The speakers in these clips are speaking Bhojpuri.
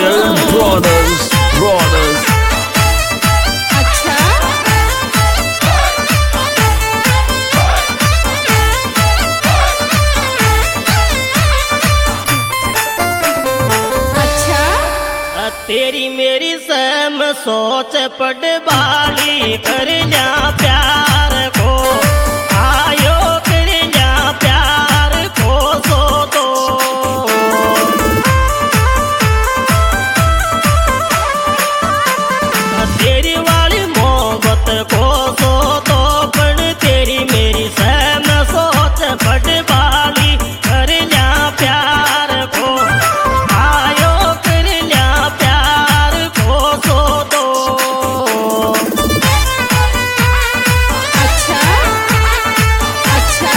brothers. अच्छा अच्छा तेरी मेरी सम सोच पड़ बाली कर लिया प्यार को आयो कर लिया प्यार को सो दो तेरी वाली मोहब्बत को सो दो पण तेरी मेरी सम सोच पड़ बाली कर लिया प्यार को आयो कर लिया प्यार को सो दो अच्छा अच्छा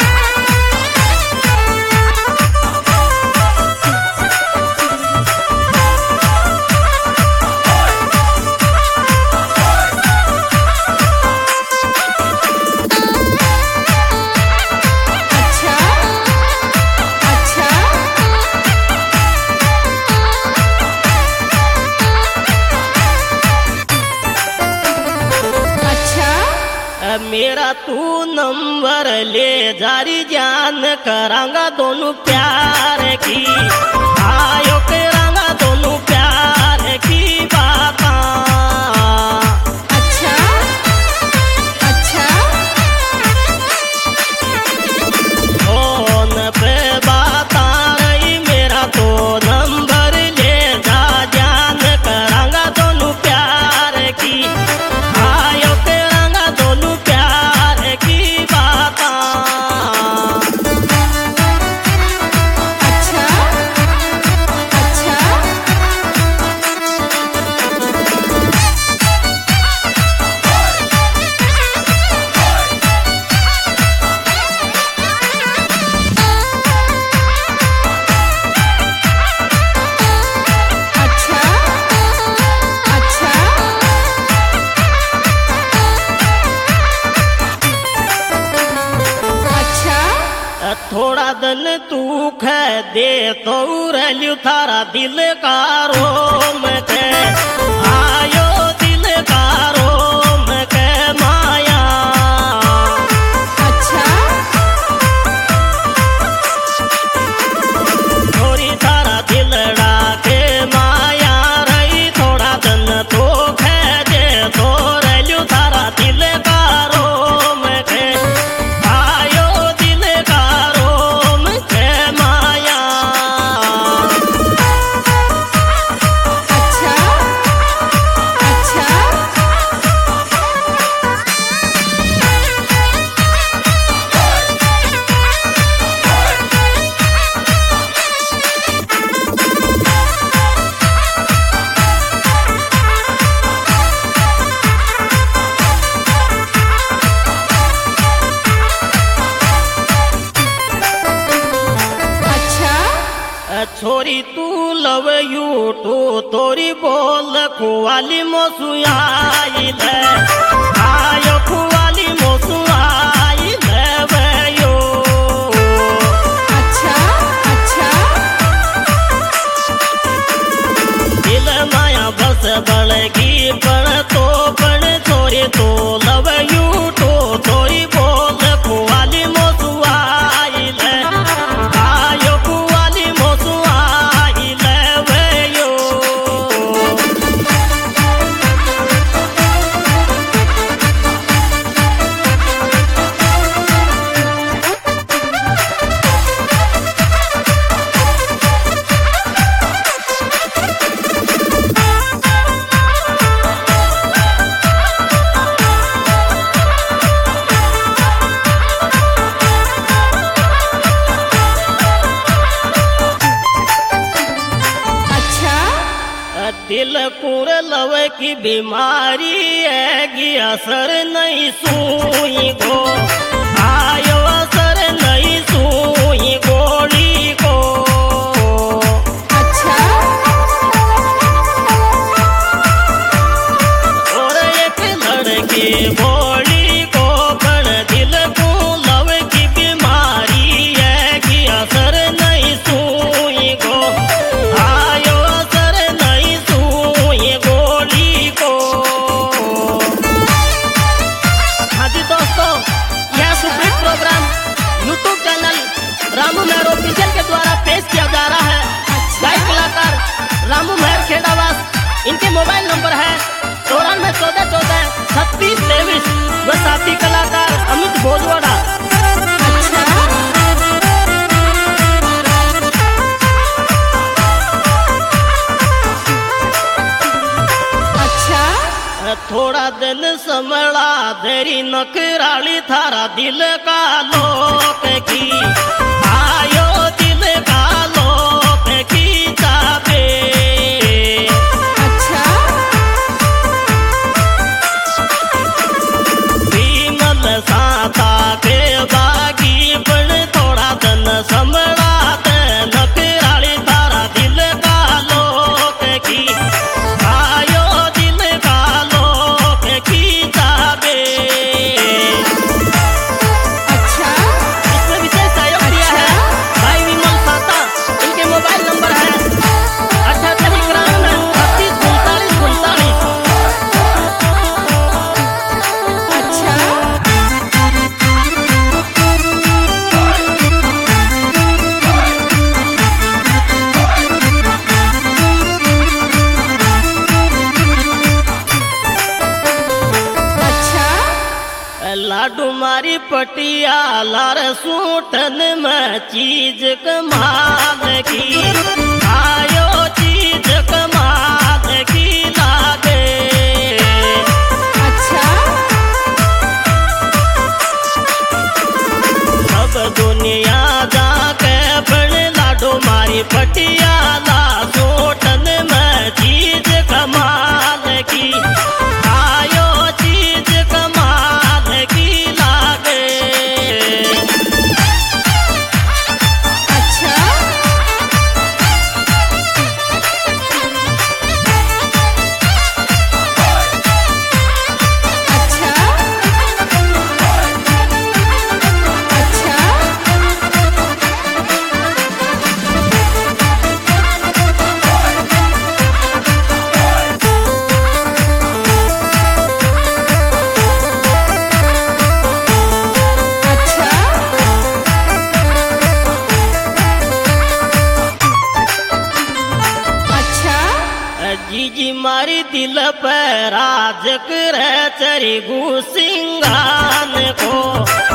अच्छा अच्छा अच्छा मेरा तू नंबर ले जारी जान करांगा दोनों प्यार की आयो करांगा दोनों प्यार की बाता अच्छा अच्छा फोन पे बाता रही मेरा तो नंबर ले जा जान करांगा दोनों प्यार की आयो करांगा दोनों प्यार की बाता अच्छा अच्छा अच्छा अच्छा अच्छा थोड़ा दिन तू खे दे तो रलू थारा दिल का रोम के आयो दिल का रोम के माया अच्छा थोड़ी थारा दिलड़ा के माया रही थोड़ा दिन तू खे दे तो रलू थारा दिल का रोम के आयो दिल का रोम के माया अच्छा अच्छा अच्छा छोरी तू लव यू टू तोरी बोल खुवाली मोसुआई ले आयो खुवाली मोसुआई ले वयो अच्छा अच्छा दिल माया बस बड़गी पण तो पण छोरी तू लव यू टू तोरी बोल खुवाली मोसुआई ले आयो खुवाली मोसुआई ले वयो अच्छा दिल कुर लव की बीमारी है कि असर नहीं सुई को आयो असर नहीं सुई गोली को अच्छा और एक लड़की बोली को पण दिल को लव की बीमारी है कि असर नहीं सुई को आयो असर इनके मोबाइल नंबर है 9414143623। वह साथी कलाकार अमित भोजवाड़ा। अच्छा थोड़ा दिन समला धरी नकराली थारा दिल का लोक की आयो दिल का लोक की चाबे। अच्छा विमल साता के बागी पण थोड़ा दिन समला दे नकराली थारा दिल का लोक की आयो दिल का लोक की चाबे। अच्छा इसमें विशेष सहयोग दिया है भाई विमल साता। इनके मोबाइल नंबर है 7891 36 अच्छा अच्छा लाडू मारी पटियाला रे सूटन में चीज कमाल की आयो चीज कमाल की लागे। अच्छा सब दुनिया जाके बन लाडू मारी पटियाला सूटन में चीज कमाल की आयो चीज कमाल की लागे। अच्छा अच्छा अच्छा अच्छा अच्छा जीजी मारी दिल पे राज करे चरी गु सिंगान को